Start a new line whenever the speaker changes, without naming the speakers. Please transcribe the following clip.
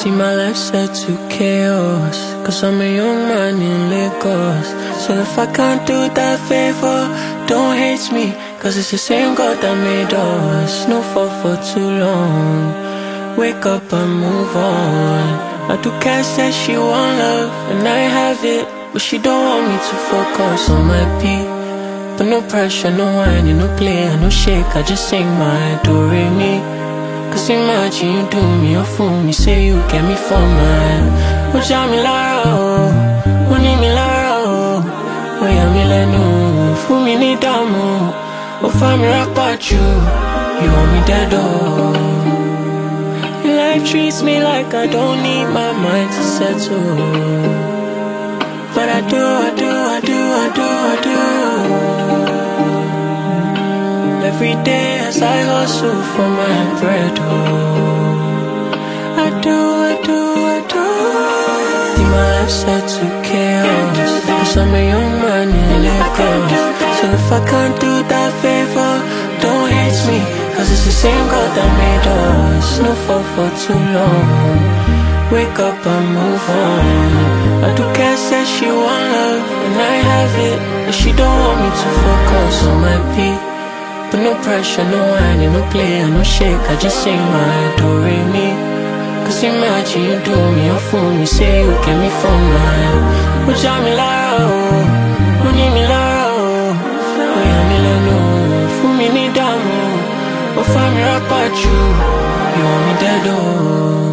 See my life set to chaos, cause I'm a young man in Lagos. So if I can't do that favor, don't hate me, cause it's the same God that made us. No fall for too long, wake up and move on. I do cash that she want love, and I have it, but she don't want me to focus on my beat. But no pressure, no whining, no play, no shake, I just sing my do-re-mi. Cause imagine you do me a fool, me say you get me for mine. Oh, Jamila, oh, need me Lara, oh, yeah, me lenu, fool me ni damu. Oh, family rock about you, you want me dead, oh. Life treats me like I don't need my mind to settle, but I do. Every day as I hustle for my bread, oh, I do. See my life set to chaos, cause I'm a young man in Lagos. So if I can't do that favor, don't hate me, cause it's the same God that made us. No fall for too long, wake up and move on. I do care, says she want love, and I have it, but she don't want me to focus on my beat. But no pressure, no whining, no play, no shake, I just sing my do-re-mi. Cause imagine you do me a fool, me say you get me for mine. Oh, Jamila, oh, need me Lara, oh, yeah, me lenu, fool me ni damu. Oh, family rock about you, you want me dead, oh.